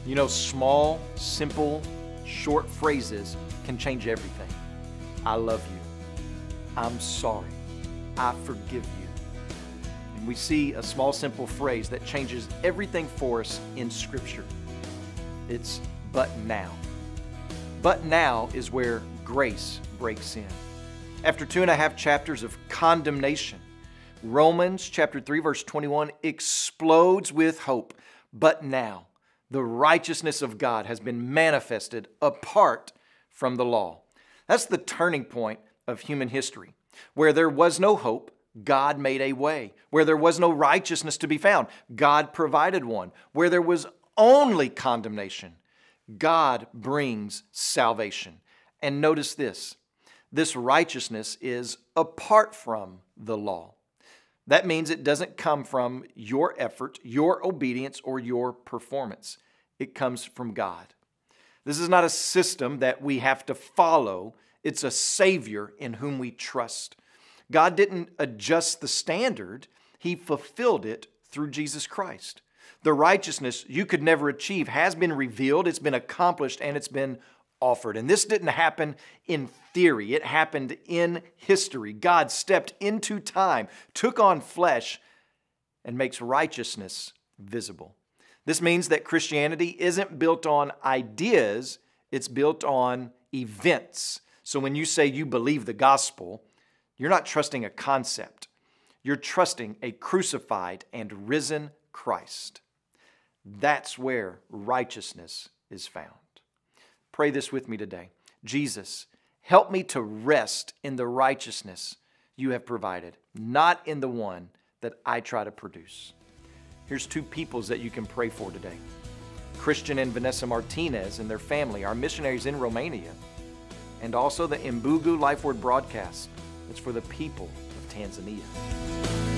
You know, small, simple, short phrases can change everything. I love you. I'm sorry. I forgive you. And we see a small, simple phrase that changes everything for us in Scripture. It's but now. But now is where grace breaks in. After 2.5 chapters of condemnation, Romans chapter 3, verse 21 explodes with hope. But now, the righteousness of God has been manifested apart from the law. That's the turning point of human history. Where there was no hope, God made a way. Where there was no righteousness to be found, God provided one. Where there was only condemnation, God brings salvation. And notice this righteousness is apart from the law. That means it doesn't come from your effort, your obedience, or your performance. It comes from God. This is not a system that we have to follow. It's a Savior in whom we trust. God didn't adjust the standard. He fulfilled it through Jesus Christ. The righteousness you could never achieve has been revealed, it's been accomplished, and it's been offered. And this didn't happen in theory. It happened in history. God stepped into time, took on flesh, and makes righteousness visible. This means that Christianity isn't built on ideas, it's built on events. So when you say you believe the gospel, you're not trusting a concept. You're trusting a crucified and risen Christ. That's where righteousness is found. Pray this with me today. Jesus, help me to rest in the righteousness you have provided, not in the one that I try to produce. Here's 2 peoples that you can pray for today. Christian and Vanessa Martinez and their family, our missionaries in Romania, and also the Imbugu Life Word broadcast. It's for the people of Tanzania.